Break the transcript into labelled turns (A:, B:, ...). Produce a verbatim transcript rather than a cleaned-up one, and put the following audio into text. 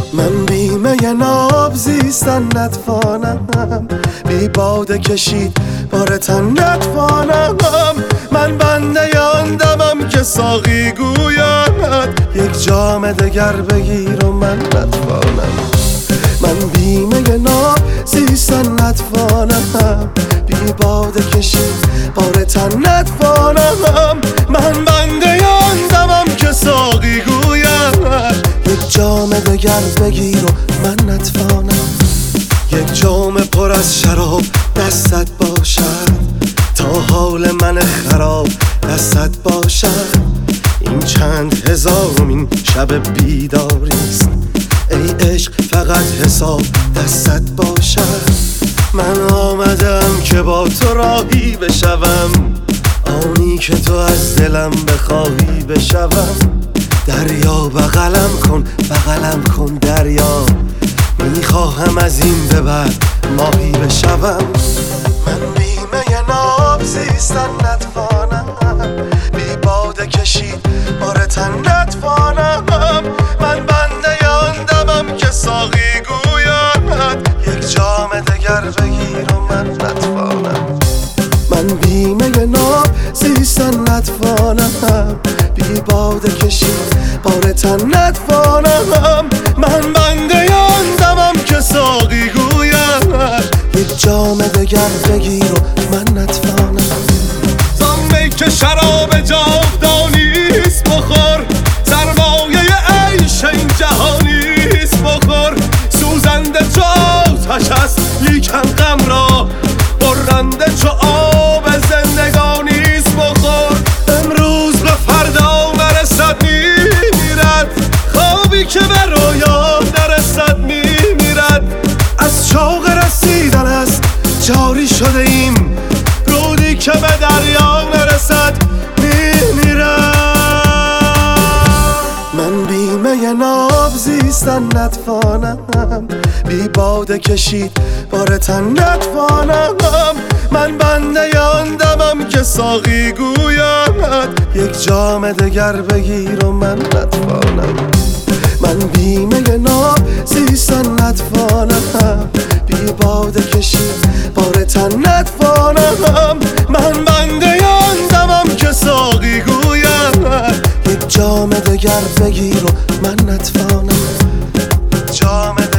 A: من بیمه ناب زیستن نتوانم، بی باده کشید بار تن نتوانم. من بنده آن دمم که ساقی گوید یک جام دگر بگیر و من نتوانم. من بیمه ناب زیستن نتوانم، بی باده کشید بار تن نتوانم. من بنده آن دمم که ساقی گوید یک جام دگر بگیر و من نتوانم. یک جام پر از شراب دستت باشد، تا حال من خراب دستت باشد. این چند هزارمین شب بیداریست، ای عشق فقط حساب دستت باشد. من آمدم که با تو راهی بشوم، آنی که تو از دلم بخواهی بشوم. دریا بغلم کن بغلم کن دریا، میخواهم از این به بعد ماهی بشوم. من بیمه ناب زیستن نتوانم، بی باده کشید بار تن نتوانم. من بنده آن دمم که ساقی گوید یک جام دگر بگیر و من نتوانم. من بیمه ناب زیستن نتوانم، بی باده کشید بار تن نتوانم. من بنده آن دمم که ساقی گوید یک جام دگر بگیر و من نتوانم.
B: زان می که شراب جاودانیست بخور، سرمایه عیش این جهانیست بخور. سوزنده چو آتش است لیکن غم را، برنده چو آب زندگانیست بخور. امروز به فردا نرسد میمیرد، خوابی که به رویا نرسد میمیرد.
A: از شوق رسیدن است جاری شده ایم،
B: رودی که به دریا نرسد میمیرد.
A: من بیمه ناب زیستن نتوانم، بی باده کشید بار تن نتوانم. من بنده آن دمم که ساقی گوید یک جام دگر بگیر و من نتوانم. من بیمه ناب زیستن نتوانم، بی باده کشید بار تن نتوانم. من بنده آن دمم که ساقی گوید یک جام دگر بگیر و من نتوانم. جام